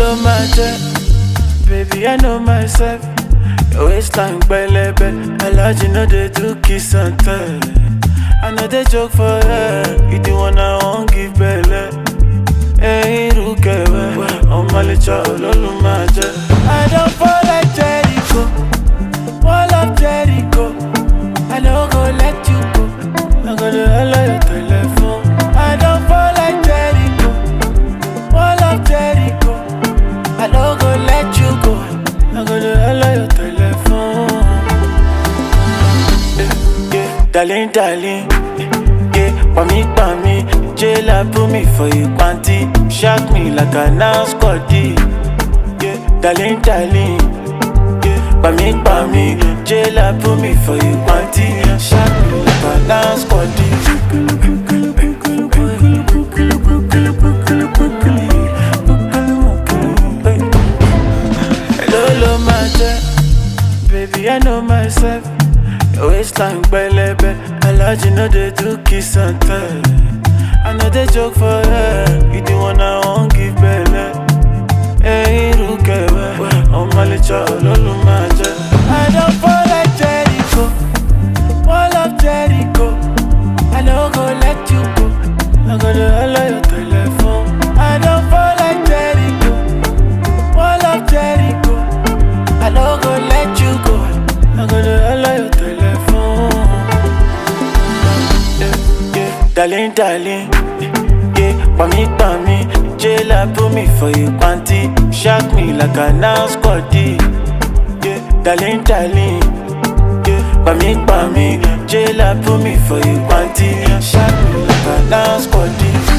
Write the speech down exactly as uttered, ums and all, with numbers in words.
Lolo matter, baby I know myself. Your waistline belebe, I like you know they do kiss and tell. I know they joke for her, you the one I won't give belly. Hey, Rukewe, on my little Lolo matter. I don't fall like Jericho, wall of Jericho. I don't go let you go, I gotta allow your telephone. I don't fall like Jericho, wall of Jericho. I don't go let you go, I gotta allow your telephone. Yeah, yeah, darling, darling. Yeah, pa me, pa me. Jailer put me for you, panty. Shock me like a nice squaddy. Yeah, darling, darling. Yeah, pa me, pa me. Jailer put me for you, panty. Shock me like a nice squaddy. Lolo matter, baby I know myself. Your waistline belebe, I like you know they do kiss and tell. I know they joke for her, you the one I won't give belly. Hey, Rukewe, on my little Lolo matter. I don't fall like Jericho, wall of Jericho. I don't go let you go, I gotta allow your telephone. I don't fall like Jericho, wall of Jericho. I don't go let you go, I gotta allow your telephone. Yeah, yeah, darling, darling. Yeah, pa me, pa me. Jailer put me for you, panty. Shock me like a nice squaddy. Yeah, darling, darling. Yeah, pa me, pa me. Jailer put me for you, panty. Shock me like a nice squaddy.